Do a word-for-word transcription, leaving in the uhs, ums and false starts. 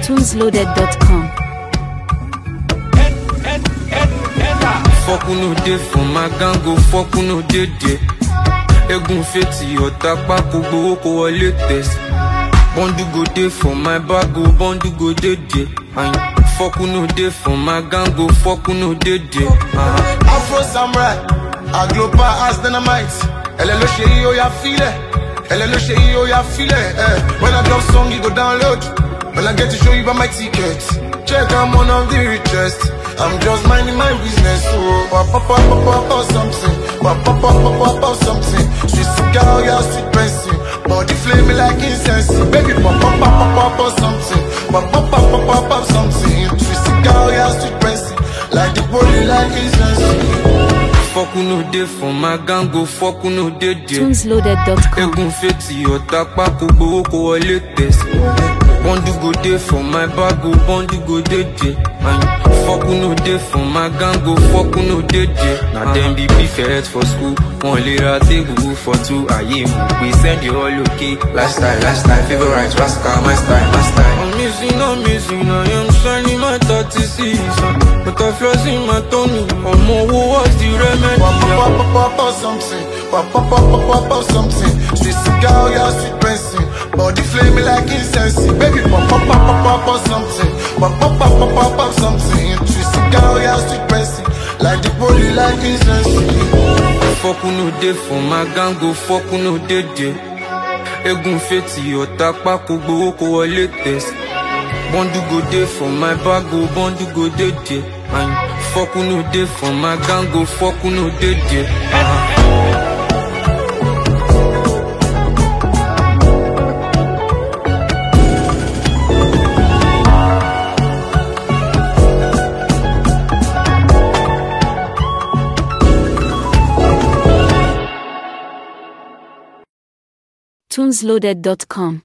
tunes loaded dot com. Fuck who no dey for my gang, go fuck who no dey there. Egun feti ọ̀tá pákó gbowó kó wọlé test. Bondu go dey for my bag, go bondu go dey there. And fuck who no dey for my gang, go fuck who no dey there. Uh-huh. Afro Samurai, I global as dynamite. Elle est le chéri, oh ya file. Elle est le chéri, oh ya file. Eh. When I drop song, you go download. When I get to show you by my ticket. Check, I'm one of the richest. I'm just minding my business. Oh, pop, pop, pop, pop, pop, pop, something. Pop, pop, pop, pop, pop, pop, something. Sweet cigar, yeah, sweet pressing. Body flame like incense. Baby, pop, pop, pop, pop, pop, pop, something. Pop, pop, pop, pop, pop, pop, something. Sweet cigar, yeah, sweet pressing. Like the body like incense. Fuck who no dey for my gang, go fuck who no dey there. tunes loaded dot com. Egun feti ọ̀tá pákó gbowó kó wọlé test. Bondu go dey for my bag, go bondu go dey there. And fuck who no dey for my gang, go fuck who no dey there. Na dem be prefect for school, one lè ra table for two. Ayé mo gbé send you all okay. Lifestyle, lifestyle, favorite, rascal, my style, my style. I'm missing, I'm missing, I am shining my thirty-six. But I flash in my tummy, I'm over what's the remedy? Pop, pop, pop, pop, pop, something. Pop, pop, pop, pop, pop, pop, something. Sweet cigar, yeah, sweet pressing. Body flame like incense. Baby, pop, pop, pop, pop, pop, pop, something. Pop, pop, pop, pop, pop, pop, something. Sweet cigar, yeah, sweet pressing. Like the body like incense. Fuck who no dey for my gang, go fuck who no dey there. Egun feti ọ̀tá pákó gbowó kó wọlé test. Bondu go dey for my bag, go bondu go dey there. And fuck who no dey for my gang, go fuck who no dey there. Uh-huh. tunes loaded dot com.